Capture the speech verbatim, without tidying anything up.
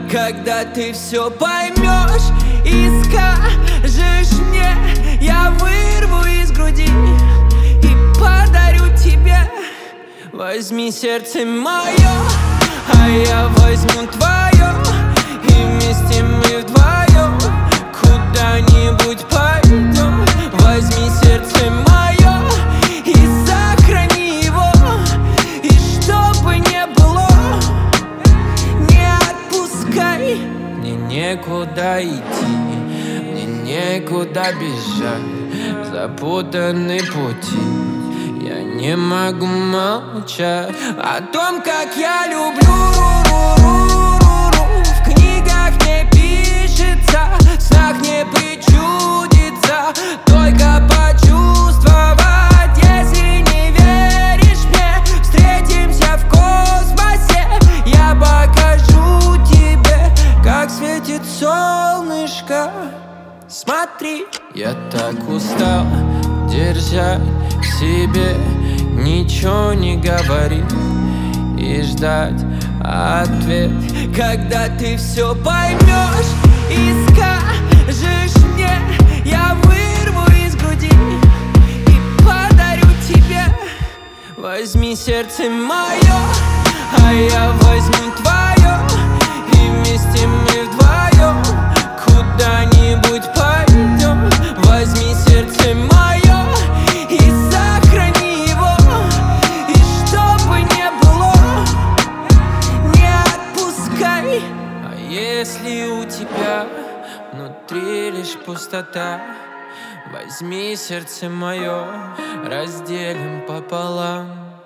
когда ты все поймешь и скажешь мне, я вырву из груди и подарю тебе. Возьми сердце мое, а я возьму твое, и вместе мы вдвоем куда-нибудь пойдем. Возьми сердце мое и сохрани его, и чтобы не было, не отпускай. Мне некуда идти, мне некуда бежать, запутаны пути. Я не могу молчать о том, как я люблю. В книгах не пишется, в снах не причудится, только почувствовать. Если не веришь мне, встретимся в космосе, я покажу тебе, как светит солнышко. Смотри, я так устал держать в себе, ничего не говорить и ждать ответ. Когда ты все поймешь и скажешь мне, я вырву из груди и подарю тебе. Возьми сердце мое, а я возьму твое, и вместе мы вдвоем куда-нибудь пойдем. Возьми сердце мое и сохрани его, и чтобы не было, не отпускай. А если у тебя внутри лишь пустота, возьми сердце мое, разделим пополам.